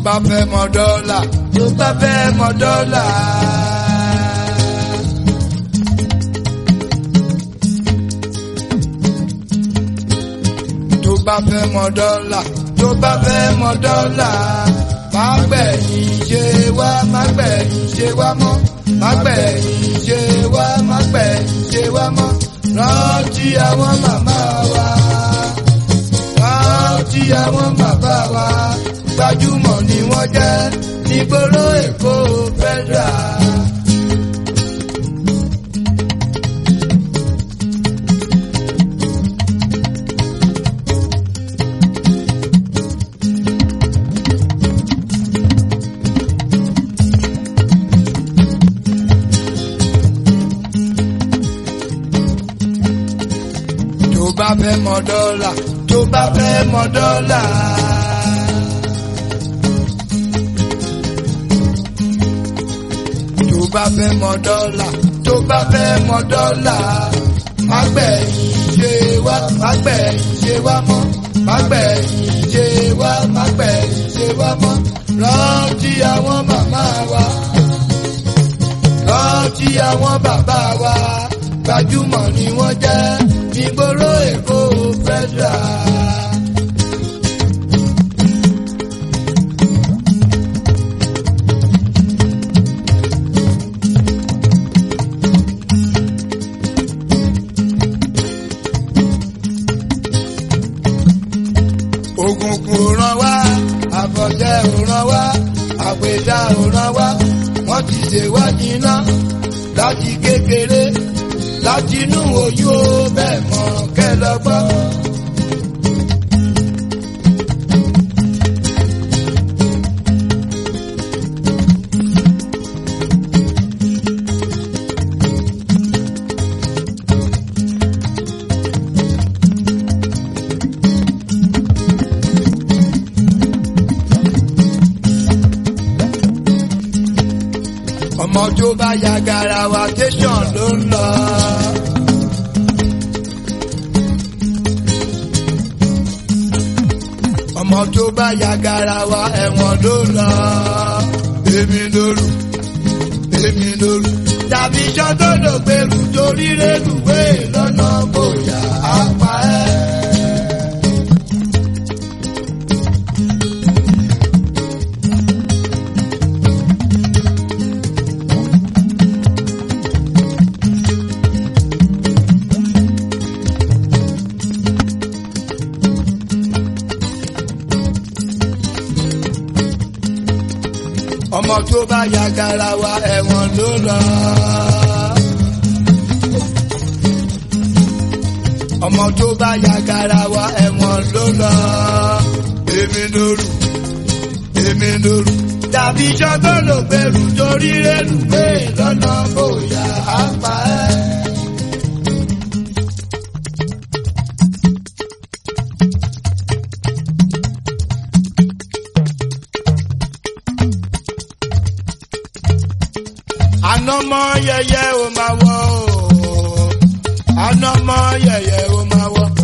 bá fẹ́ mọ dọ́là, tó bá fẹ́ mọ dọ́là. Tó bá fẹ́ mọ dọ́là, tó bá fẹ́ mọ dọ́là. Má gbẹ̀yìn ṣe wá, má gbẹ̀yìn ṣe wá mọ́. Má gbẹ̀yìn ṣe wá, má gbẹ̀yìn ṣe wá mọ́. Rántí àwọn màmá wa, rántí àwọn bàbá wa. Gbajúmọ̀ ni wọ́n jẹ́ nígboro Èkó Federal. Tó bá fẹ́ mọ dọ́là, tó bá fẹ́ mọ dọ́là. Tó bá fẹ́ mọ dọ́là, tó bá fẹ́ mọ dọ́là. Má gbẹ̀yìn ṣe wá, má gbẹ̀yìn ṣe wá mọ́. Má gbẹ̀yìn ṣe wá, má gbẹ̀yìn ṣe wá mọ́. Rántí àwọn màmá wa, rántí àwọn bàbá wa. Gbajúmọ̀ ni wọ́n jẹ́ nígboro Èkó Federal. Ògùnkùn ò ràn wá, àfọ̀ṣẹ ò ràn wá, àpèjà ò ràn wá. Wọ́n ti ṣèwádìí iná láti kékeré, láti inú oyún ó bẹ́ẹ̀ mọ̀ kẹ́lọ́gbọ́. Ọmọ tó bá ya garawa tẹ̀sán ló ń lọ. Ọmọ tó bá ya garawa ẹ̀wọ̀n ló ń lọ. Èmi lóru, èmi lóru. Tàbí sọ́tò ló gbèrú torí rélùwé lọ́nà bóyá apá ẹ̀. Ọmọ tó bá ya garawa ẹ̀wọ̀n ló lọ. Ọmọ tó bá ya garawa ẹ̀wọ̀n ló lọ. Èmi lóru, èmi lóru. Tàbí sọ́tò ló gbèrú torí rélùwé lọ́nà bóyá apá ẹ̀. Anọmọ yẹyẹ o máa wọ o, anọmọ yẹyẹ o máa wọ.